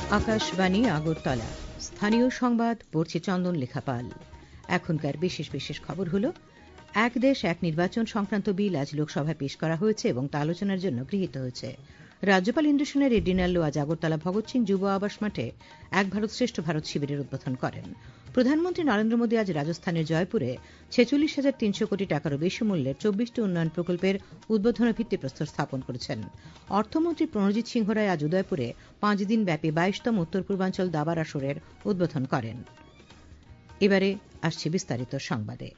আকাশবাণী আগরতলা স্থানীয় সংবাদ পড়ছে চন্দন লেখাপাল। এখনকার বিশেষ বিশেষ খবর হলো, এক দেশ এক নির্বাচন সংক্রান্ত বিল আজ লোকসভায় পেশ করা হয়েছে এবং তা আলোচনার জন্য গৃহীত হয়েছে। রাজ্যপাল ইন্দ্রসেনের রেড্ডি নাল্লু আজ আগরতলা ভগৎ সিং যুব আবাস মাঠে এক ভারত শ্রেষ্ঠ ভারত শিবিরের উদ্বোধন করেন। প্রধানমন্ত্রী নরেন্দ্র মোদী আজ রাজস্থানের জয়পুরে ৪৬,৩০০ কোটি টাকারও বেশি মূল্যের ২৪টি উন্নয়ন প্রকল্পের উদ্বোধন ও ভিত্তিপ্রস্তর স্থাপন করেছেন। অর্থমন্ত্রী প্রণজিৎ সিংহ রায় আজ উদয়পুরে ৫ দিন ব্যাপী ২২তম উত্তর পূর্বাঞ্চল দাবার আসরের উদ্বোধন করেন। এবারে আসছে বিস্তারিত সংবাদে।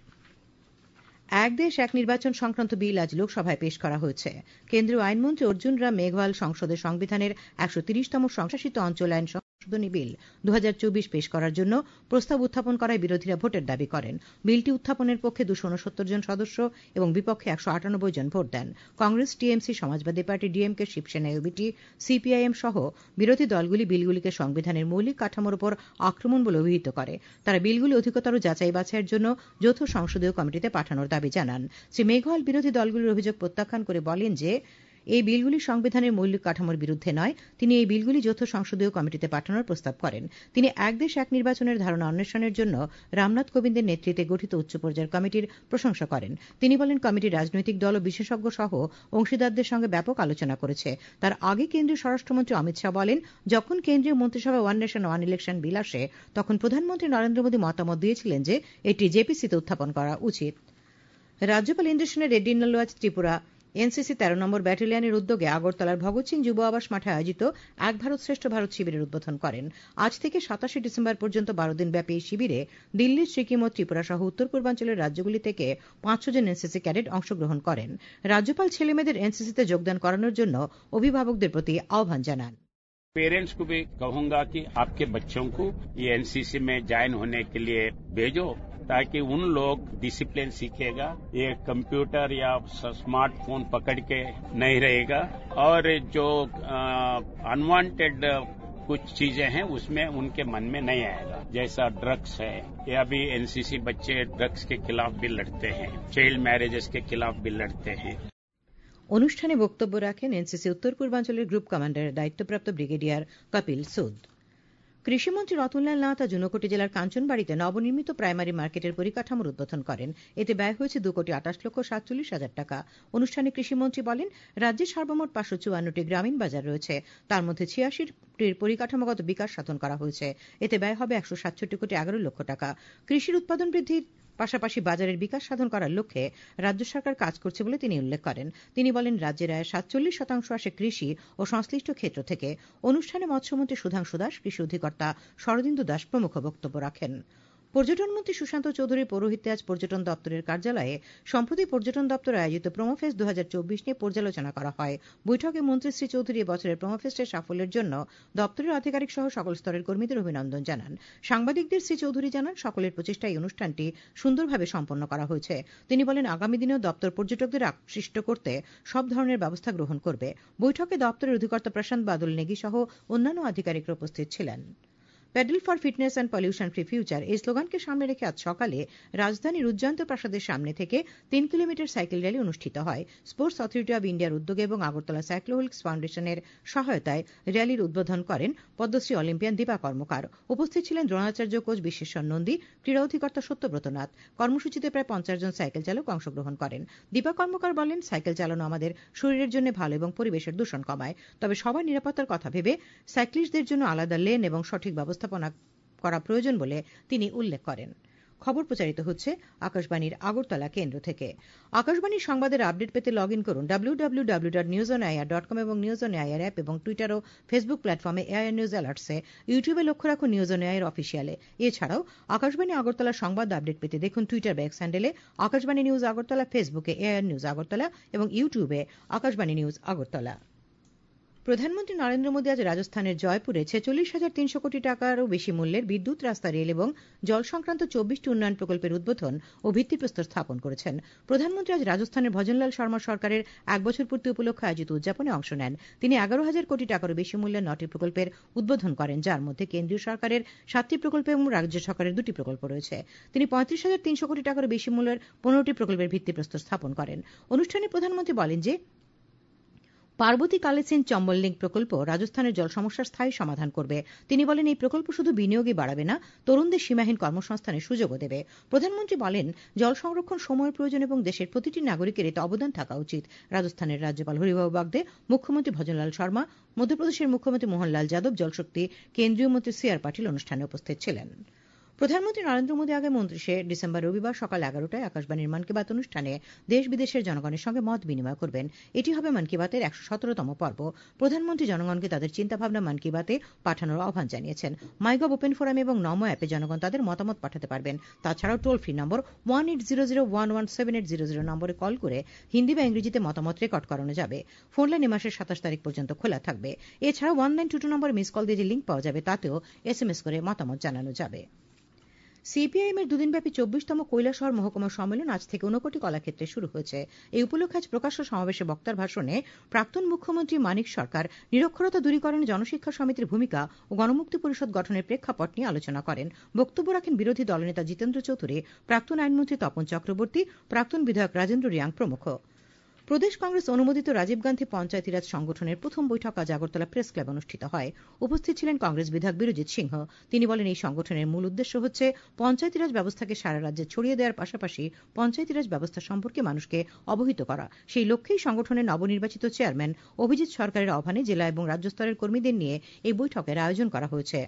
এক দেশ এক নির্বাচন সংক্রান্ত বিল আজ লোকসভায় পেশ করা হয়েছে। কেন্দ্রীয় আইনমন্ত্রী অর্জুন রাম মেঘওয়াল সংসদে সংবিধানের ১৩০তম সংশোধিত অঞ্চল আইন সংশোধনী বিল ২০২৪ পেশ করার জন্য প্রস্তাব উত্থাপন করায় বিরোধীরা ভোটের দাবি করেন। বিলটি উত্থাপনের পক্ষে ২৬৯ জন সদস্য এবং বিপক্ষে ১৯৮ জন ভোট দেন। Congress, TMC, Samajwadi Party, DMK, Shiv Sena, UBT, CPIM সহ বিরোধী দলগুলি বিলগুলিকে সংবিধানের মৌলিক কাঠামোর উপর আক্রমণ বলে অভিহিত করে। তারা বিলগুলি অধিকতর যাচাই বাছাইয়ের জন্য যৌথ সংসদীয় কমিটিতে পাঠানোর দাবি জানান। শ্রী মেঘওয়াল বিরোধী দলগুলির অভিযোগ প্রত্যাখ্যান করে বলেন যে এই বিলগুলি সংবিধানের মৌলিক কাঠামোর বিরুদ্ধে নয়। তিনি এই বিলগুলি যৌথ সংসদীয় কমিটিতে পাঠানোর প্রস্তাব করেন। তিনি এক দেশ এক নির্বাচনের ধারণা অন্বেষণের জন্য রামনাথ কোবিন্দের নেতৃত্বে গঠিত উচ্চ পর্যায়ের কমিটির প্রশংসা করেন। তিনি বলেন, কমিটি রাজনৈতিক দল ও বিশেষজ্ঞ সহ অংশীদারদের সঙ্গে ব্যাপক আলোচনা করেছে। তার আগে কেন্দ্রীয় স্বরাষ্ট্রমন্ত্রী অমিত শাহ বলেন, যখন কেন্দ্রীয় মন্ত্রিসভায় one nation one election bill আসে তখন প্রধানমন্ত্রী নরেন্দ্র মোদী মতামত দিয়েছিলেন যে এটি জেপিসিতে উত্থাপন করা উচিত। রাজ্যপাল ইন্দ্রসেনের রেড্ডি নাল্লু আজ ত্রিপুরা এনসিসি ১৩ নম্বর ব্যাটালিয়নের উদ্যোগে আগরতলার ভগৎ সিং যুব আবাস মাঠে আয়োজিত এক ভারত শ্রেষ্ঠ ভারত শিবিরের উদ্বোধন করেন। আজ থেকে ২৭ ডিসেম্বর পর্যন্ত ১২ দিন ব্যাপী এই শিবিরে দিল্লি, সিকিম ও ত্রিপুরা সহ উত্তর পূর্বাঞ্চলের রাজ্যগুলি থেকে ৫০০ জন এনসিসি ক্যাডেট অংশগ্রহণ করেন। রাজ্যপাল ছেলেমেয়েদের এনসিসিতে যোগদান করানোর জন্য অভিভাবকদের প্রতি আহ্বান জানান। पेरेंट्स को भी कहूंगा कि आपके बच्चों को ये एनसीसी में ज्वाइन होने के लिए भेजो, ताकि उन लोग डिसिप्लिन सीखेगा, ये कंप्यूटर या स्मार्टफोन पकड़ के नहीं रहेगा और जो अनवांटेड कुछ चीजें हैं उसमें उनके मन में नहीं आएगा। जैसा ड्रग्स है, ये अभी एनसीसी बच्चे ड्रग्स के खिलाफ भी लड़ते हैं, चाइल्ड मैरिजेस के खिलाफ भी लड़ते हैं। অনুষ্ঠানে বক্তব্য রাখেন এনসিসি উত্তর পূর্বাঞ্চলের গ্রুপ কমান্ডারের দায়িত্বপ্রাপ্ত ব্রিগেডিয়ার কপিল সুদ। কৃষিমন্ত্রী রতনলাল নাথ আজ ঊনকোটি জেলার কাঞ্চনবাড়িতে নবনির্মিত প্রাইমারি মার্কেটের পরিকাঠামোর উদ্বোধন করেন। এতে ব্যয় হয়েছে ২,২৮,৪৭,০০০ টাকা। অনুষ্ঠানে কৃষিমন্ত্রী বলেন, রাজ্যে সর্বমোট ৫৫৪টি গ্রামীণ বাজার রয়েছে, তার মধ্যে ৮৬টির পরিকাঠামোগত বিকাশ সাধন করা হয়েছে। এতে ব্যয় হবে ১৬৭,১১,০০,০০০ টাকা। কৃষির উৎপাদন বৃদ্ধির পাশাপাশি বাজারের বিকাশ সাধন করার লক্ষ্যে রাজ্য সরকার কাজ করছে বলে তিনি উল্লেখ করেন। তিনি বলেন, রাজ্যের আয়ের ৪৭% আসে কৃষি ও সংশ্লিষ্ট ক্ষেত্র থেকে। অনুষ্ঠানে মৎস্যমন্ত্রী সুধাংশু দাস, কৃষি অধিকর্তা শরদিন্দু দাস প্রমুখ বক্তব্য রাখেন। পর্যটনমন্ত্রী সুশান্ত চৌধুরীর পৌরোহিত্যে আজ পর্যটন দপ্তরের কার্যালয়ে সম্প্রতি পর্যটন দপ্তর আয়োজিত প্রোমোফেস্ট ২০২৪ নিয়ে পর্যালোচনা করা হয়। বৈঠকে মন্ত্রী শ্রী চৌধুরী এবছরের প্রোমোফেস্টের সাফল্যের জন্য দপ্তরের আধিকারিক সহ সকল স্তরের কর্মীদের অভিনন্দন জানান। সাংবাদিকদের শ্রী চৌধুরী জানান, সকলের প্রচেষ্টায় এই অনুষ্ঠানটি সুন্দরভাবে সম্পন্ন করা হয়েছে। তিনি বলেন, আগামী দিনেও দপ্তর পর্যটকদের আকৃষ্ট করতে সব ধরনের ব্যবস্থা গ্রহণ করবে। বৈঠকে দপ্তরের অধিকর্তা প্রশান্ত বাদল নেগি সহ অন্যান্য আধিকারিকরা উপস্থিত ছিলেন। Pedal for fitness and pollution free future এই স্লোগানকে সামনে রেখে আজ সকালে রাজধানীর উজ্জয়ন্ত প্রাসাদের সামনে থেকে ৩ কিলোমিটার সাইকেল র্যালি অনুষ্ঠিত হয়। স্পোর্টস অথরিটি অব ইন্ডিয়ার উদ্যোগে এবং আগরতলা সাইক্লোহোলিক্স ফাউন্ডেশনের সহায়তায় র্যালির উদ্বোধন করেন পদ্মশ্রী অলিম্পিয়ান দীপা কর্মকার। উপস্থিত ছিলেন দ্রোণাচার্য কোচ বিশ্বেশ্বর নন্দী, ক্রীড়া অধিকর্তা সত্যব্রত নাথ। কর্মসূচিতে প্রায় ৫০ জন সাইকেল চালক অংশগ্রহণ করেন। দীপা কর্মকার বলেন, সাইকেল চালানো আমাদের শরীরের জন্য ভালো এবং পরিবেশের দূষণ কমায়। তবে সবার নিরাপত্তার কথা ভেবে সাইক্লিস্টদের জন্য আলাদা লেন এবং সঠিক ব্যবস্থাপনা করা প্রয়োজন বলে তিনি উল্লেখ করেন। খবর প্রচারিত হচ্ছে আকাশবাণীর আগরতলা কেন্দ্র থেকে। আকাশবাণীর সংবাদের আপডেট পেতে লগ ইন করুন www.newsonair.com এবং নিউজ অন এআইআর অ্যাপ এবং টুইটার ও ফেসবুক প্ল্যাটফর্মে এআইআর নিউজ অ্যালার্টসে। ইউটিউবে লক্ষ্য রাখুন নিউজ অন এআইআর অফিসিয়ালে। এছাড়াও আকাশবাণী আগরতলার সংবাদ আপডেট পেতে দেখুন টুইটার বা এক্স হ্যান্ডেলে আকাশবাণী নিউজ আগরতলা, ফেসবুকে এআইআর নিউজ আগরতলা এবং ইউটিউবে আকাশবাণী নিউজ আগরতলা। প্রধানমন্ত্রী নরেন্দ্র মোদী আজ রাজস্থানের জয়পুরে ৪৬,৩০০ কোটি টাকারও বেশি মূল্যের বিদ্যুৎ, রাস্তা, রেল এবং জল সংক্রান্ত ২৪টি উন্নয়ন প্রকল্পের উদ্বোধন ও ভিত্তিপ্রস্তর স্থাপন করেছেন। প্রধানমন্ত্রী আজ রাজস্থানের ভজনলাল শর্মা সরকারের ১ বছর পূর্তি উপলক্ষে আয়োজিত উদযাপনে অংশ নেন। তিনি ১১,০০০ কোটি টাকারও বেশি মূল্যের ৯টি প্রকল্পের উদ্বোধন করেন, যার মধ্যে কেন্দ্রীয় সরকারের ৭টি প্রকল্প এবং রাজ্য সরকারের ২টি প্রকল্প রয়েছে। তিনি ৩৫,৩০০ কোটি টাকারও বেশি মূল্যের ১৫টি প্রকল্পের ভিত্তিপ্রস্তর স্থাপন করেন। অনুষ্ঠানে প্রধানমন্ত্রী বলেন যে পার্বতী কালেসিন চম্বল লিঙ্ক প্রকল্প রাজস্থানের জল সমস্যার স্থায়ী সমাধান করবে। তিনি বলেন, এই প্রকল্প শুধু বিনিয়োগই বাড়াবে না, তরুণদের সীমাহীন কর্মসংস্থানের সুযোগও দেবে। প্রধানমন্ত্রী বলেন, জল সংরক্ষণ সময়ের প্রয়োজন এবং দেশের প্রতিটি নাগরিকের এতে অবদান থাকা উচিত। রাজস্থানের রাজ্যপাল হরিভাবু বাগদে, মুখ্যমন্ত্রী ভজনলাল শর্মা, মধ্যপ্রদেশের মুখ্যমন্ত্রী মোহনলাল যাদব, জলশক্তি কেন্দ্রীয় মন্ত্রী সি.আর. পাটিল অনুষ্ঠানে উপস্থিত ছিলেন। প্রধানমন্ত্রী নরেন্দ্র মোদী আগামী 29 ডিসেম্বর রবিবার সকাল 11টায় আকাশবাণীর মন কি বাত অনুষ্ঠানে দেশ বিদেশের জনগণের সঙ্গে মত বিনিময় করবেন। এটি হবে মন কি বাতের 117তম পর্ব। প্রধানমন্ত্রী জনগণকে তাদের চিন্তাভাবনা মন কি বাতে পাঠানোর আহ্বান জানিয়েছেন। মাইগভ ওপেন ফোরাম এবং নমো অ্যাপে জনগণ তাদের মতামত পাঠাতে পারবেন। তাছাড়াও টোল ফ্রি নম্বর 1800117800 নম্বরে কল করে হিন্দি বা ইংরেজিতে মতামত রেকর্ড করানো যাবে। ফোন লাইন এ মাসের 27 তারিখ পর্যন্ত খোলা থাকবে। এছাড়াও 1922 নম্বরে মিস কল দিয়ে যে লিঙ্ক পাওয়া যাবে তাতেও SMS করে মতামত জানানো যাবে। সিপিআইএম এর দুদিনব্যাপী 24তম কৈলাসহর মহকুমা সম্মেলন আজ থেকে ঊনকোটি কলাক্ষেত্রে শুরু হয়েছে। এই উপলক্ষে আজ প্রকাশ্য সমাবেশে বক্তার ভাষণে প্রাক্তন মুখ্যমন্ত্রী মানিক সরকার নিরক্ষরতা দূরীকরণে জনশিক্ষা সমিতির ভূমিকা ও গণমুক্তি পরিষদ গঠনের প্রেক্ষাপট নিয়ে আলোচনা করেন। বক্তব্য রাখেন বিরোধী দলনেতা জিতেন্দ্র চৌধুরী, প্রাক্তন আইনমন্ত্রী তপন চক্রবর্তী, প্রাক্তন বিধায়ক রাজেন্দ্র রিয়াং প্রমুখ। প্রদেশ কংগ্রেস অনুমোদিত রাজীব গান্ধী পঞ্চায়েতিরাজ সংগঠনের প্রথম বৈঠক আজ আগরতলা প্রেস ক্লাবে অনুষ্ঠিত হয়। উপস্থিত ছিলেন কংগ্রেস বিধায়ক বীরজিৎ সিংহ। তিনি বলেন, এই সংগঠনের মূল উদ্দেশ্য হচ্ছে পঞ্চায়েতিরাজ ব্যবস্থাকে সারা রাজ্যে ছড়িয়ে দেওয়ার পাশাপাশি পঞ্চায়েতিরাজ ব্যবস্থা সম্পর্কে মানুষকে অবহিত করা। সেই লক্ষ্যেই সংগঠনের নবনির্বাচিত চেয়ারম্যান অভিজিৎ সরকারের আহ্বানে জেলা এবং রাজ্য স্তরের কর্মীদের নিয়ে এই বৈঠকের আয়োজন করা হয়েছে।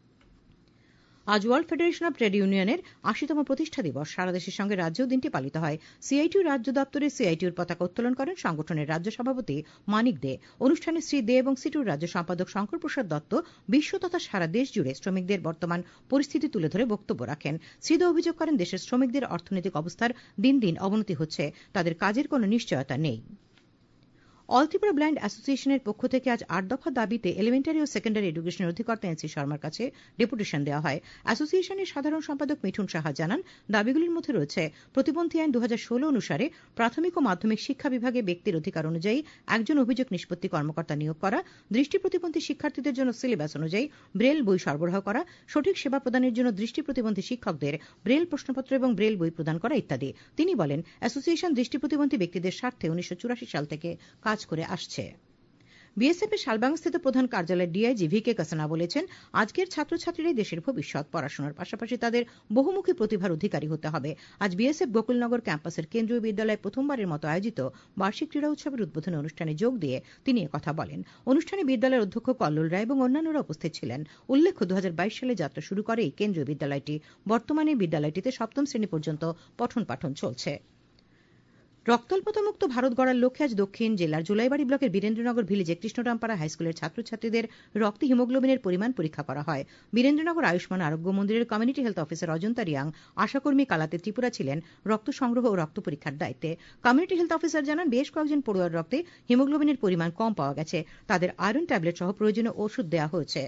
আজ ওয়ার্ল্ড ফেডারেশন অব ট্রেড ইউনিয়নের 80তম প্রতিষ্ঠা দিবস। সারা দেশের সঙ্গে রাজ্যেও দিনটি পালিত হয়। সিআইটিউ রাজ্য দপ্তরে সিআইটিউর পতাকা উত্তোলন করেন সংগঠনের রাজ্য সভাপতি মানিক দে। অনুষ্ঠানে শ্রী দে এবং সিটুর রাজ্য সম্পাদক শঙ্কর প্রসাদ দত্ত বিশ্ব তথা সারা দেশ জুড়ে শ্রমিকদের বর্তমান পরিস্থিতি তুলে ধরে বক্তব্য রাখেন। শ্রী দে অভিযোগ করেন, দেশের শ্রমিকদের অর্থনৈতিক অবস্থার দিন দিন অবনতি হচ্ছে, তাদের কাজের কোনো নিশ্চয়তা নেই। অল ত্রিপুরা ব্লাইন্ড অ্যাসোসিয়েশনের পক্ষ থেকে আজ 8 দফা দাবিতে এলিমেন্টারি ও সেকেন্ডারি এডুকেশনের অধিকর্তা এনসি শর্মার কাছে ডেপুটেশন দেওয়া হয়। অ্যাসোসিয়েশনের সাধারণ সম্পাদক মিঠুন সাহা জানান, দাবিগুলির মধ্যে রয়েছে প্রতিবন্ধী আইন 2016 অনুসারে প্রাথমিক ও মাধ্যমিক শিক্ষা বিভাগে ব্যক্তির অধিকার অনুযায়ী একজন অভিযোগ নিষ্পত্তি কর্মকর্তা নিয়োগ করা, দৃষ্টি প্রতিবন্ধী শিক্ষার্থীদের জন্য সিলেবাস অনুযায়ী ব্রেল বই সরবরাহ করা, সঠিক সেবা প্রদানের জন্য দৃষ্টি প্রতিবন্ধী শিক্ষকদের ব্রেল প্রশ্নপত্র এবং ব্রেল বই প্রদান করা ইত্যাদি। তিনি বলেন, অ্যাসোসিয়েশন দৃষ্টি প্রতিবন্ধী ব্যক্তিদের স্বার্থে 1984 সাল থেকে কাজ করে আসছে। বিএসএফ এর শালবাংস্থিত প্রধান কার্যালয়ের ডিআইজি ভিকে কাসানা বলেছেন, আজকের ছাত্রছাত্রীরাই দেশের ভবিষ্যৎ। পড়াশোনার পাশাপাশি তাদের বহুমুখী প্রতিভার অধিকারী হতে হবে। আজ বিএসএফ গোকুলনগর ক্যাম্পাসের কেন্দ্রীয় বিদ্যালয়ে প্রথমবারের মতো আয়োজিত বার্ষিক ক্রীড়া উৎসবের উদ্বোধনী অনুষ্ঠানে যোগ দিয়ে তিনি একথা বলেন। অনুষ্ঠানে বিদ্যালয়ের অধ্যক্ষ কল্লোল রায় এবং অন্যান্যরা উপস্থিত ছিলেন। উল্লেখ্য, 2022 সালে যাত্রা শুরু করে এই কেন্দ্রীয় বিদ্যালয়টি। বর্তমানে বিদ্যালয়টিতে 7ম শ্রেণী পর্যন্ত পঠন পাঠন চলছে। রক্তাল্পতামুক্ত ভারত গড়ার লক্ষ্যে আজ দক্ষিণ জেলার জুলাইবাড়ি ব্লকের বীরেন্দ্রনগর ভিলেজে কৃষ্ণরামপাড়া হাইস্কুলের ছাত্রছাত্রীদের রক্তে হিমোগ্লোবিনের পরিমাণ পরীক্ষা করা হয়। বীরেন্দ্রনগর আয়ুষ্মান আরোগ্য মন্দিরের community health officer Ajanta Riang, আশাকর্মী কালাতে ত্রিপুরা ছিলেন রক্ত সংগ্রহ ও রক্ত পরীক্ষার দায়িত্বে। কমিউনিটি হেলথ অফিসার জানান, বেশ কয়েকজন পড়ুয়ার রক্তে হিমোগ্লোবিনের পরিমাণ কম পাওয়া গেছে। তাদের আয়রন ট্যাবলেট সহ প্রয়োজনীয় ওষুধ দেওয়া হয়েছে।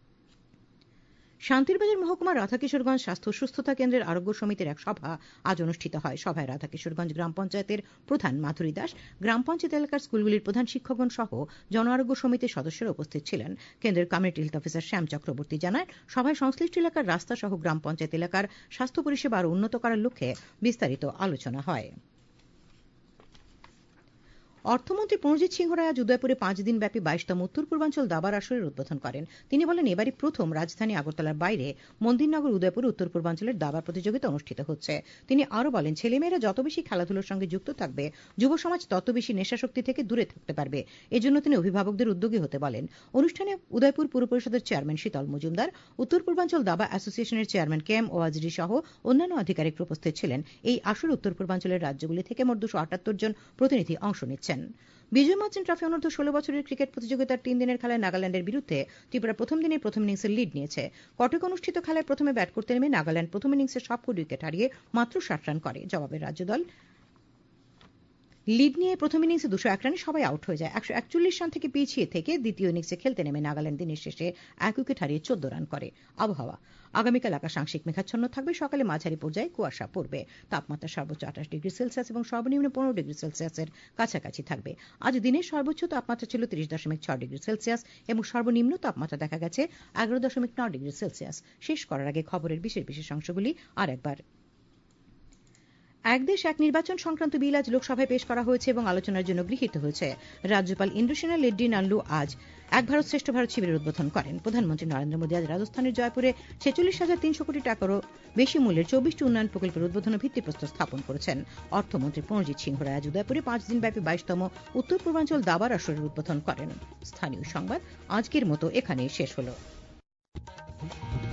শান্তিরবাজার মহকুমার রাধাকিশোরগঞ্জ স্বাস্থ্য সুস্থতা কেন্দ্রের আরোগ্য সমিতির এক সভা আজ অনুষ্ঠিত হয়। সভায় রাধাকিশোরগঞ্জ গ্রাম পঞ্চায়েতের প্রধান মাধুরী দাস, গ্রাম পঞ্চায়েত এলাকার স্কুলগুলির প্রধান শিক্ষকগণ সহ জন আরোগ্য সমিতির সদস্যরা উপস্থিত ছিলেন। কেন্দ্রের community health officer Shyam Chakraborty জানায়, সভায় সংশ্লিষ্ট এলাকার রাস্তা সহ গ্রাম পঞ্চায়েত এলাকার স্বাস্থ্য পরিষেবা আরও উন্নত করার লক্ষ্যে বিস্তারিত আলোচনা হয়। অর্থমন্ত্রী প্রণজিৎ সিংহ রায় আজ উদয়পুরে 5 দিনব্যাপী 22তম উত্তর পূর্বাঞ্চল দাবার আসরের উদ্বোধন করেন। তিনি বলেন, এবারই প্রথম রাজধানী আগরতলার বাইরে মন্দিরনগর উদয়পুরে উত্তর পূর্বাঞ্চলের দাবার প্রতিযোগিতা অনুষ্ঠিত হচ্ছে। তিনি আরও বলেন, ছেলেমেয়েরা যত বেশি খেলাধুলোর সঙ্গে যুক্ত থাকবে, যুব সমাজ তত বেশি নেশাশক্তি থেকে দূরে থাকতে পারবে। এজন্য তিনি অভিভাবকদের উদ্যোগী হতে বলেন। অনুষ্ঠানে উদয়পুর পুর পরিষদের চেয়ারম্যান শীতল মজুমদার, উত্তর পূর্বাঞ্চল দাবা অ্যাসোসিয়েশনের চেয়ারম্যান কে এম ওয়াজরি সহ অন্যান্য আধিকারিকরা উপস্থিত ছিলেন। এই আসরে উত্তর পূর্বাঞ্চলের রাজ্যগুলি থেকে মোট 278 জন প্রতিনিধি অংশ নিচ্ছেন। বিজয় মার্চেন্ট ট্রফি অনূর্ধ্ব 16 বছরের ক্রিকেট প্রতিযোগিতার 3 দিনের খেলায় নাগাল্যান্ডের বিরুদ্ধে ত্রিপুরা প্রথম দিনে প্রথম ইনিংসের লিড নিয়েছে। কটকে অনুষ্ঠিত খেলায় প্রথমে ব্যাট করতে নেমে নাগাল্যান্ড প্রথম ইনিংসে সবকটি উইকেট হারিয়ে মাত্র 60 রান করে। জবাবে রাজ্যদল লিড নিয়ে প্রথম ইনিংসে 201 রানে সবাই আউট হয়ে যায়। 141 রান থেকে পিছিয়ে থেকে দ্বিতীয় ইনিংসে খেলতে নেমে নাগাল্যান্ড দিনের শেষে 1 উইকেট হারিয়ে 14 রান করে। আবহাওয়া, আগামীকাল আকাশ আংশিক মেঘাচ্ছন্ন থাকবে। সকালে মাঝারি পর্যায়ে কুয়াশা পড়বে। তাপমাত্রা সর্বোচ্চ 28 ডিগ্রি সেলসিয়াস এবং সর্বনিম্ন 15 ডিগ্রি সেলসিয়াসের কাছাকাছি থাকবে। আজ দিনের সর্বোচ্চ তাপমাত্রা ছিল 30.6 ডিগ্রি সেলসিয়াস এবং সর্বনিম্ন তাপমাত্রা দেখা গেছে 11.9 ডিগ্রি সেলসিয়াস। শেষ করার আগে খবরের বিশেষ অংশগুলি আর একবার। এক দেশ এক নির্বাচন সংক্রান্ত বিল আজ লোকসভায় পেশ করা হয়েছে এবং আলোচনার জন্য গৃহীত হয়েছে। রাজ্যপাল ইন্দ্রসেনা রেড্ডি নাল্লু আজ এক ভারত শ্রেষ্ঠ ভারত শিবিরের উদ্বোধন করেন। প্রধানমন্ত্রী নরেন্দ্র মোদী আজ রাজস্থানের জয়পুরে 46,300 কোটি টাকারও বেশি মূল্যের 24টি উন্নয়ন প্রকল্পের উদ্বোধন ও ভিত্তিপ্রস্তর স্থাপন করেছেন। অর্থমন্ত্রী প্রণজিৎ সিংহ রায় আজ উদয়পুরে 5 দিনব্যাপী 22তম উত্তর পূর্বাঞ্চল দাবার আসরের উদ্বোধন করেন। স্থানীয় সংবাদ আজকের মতো এখানেই শেষ হলো।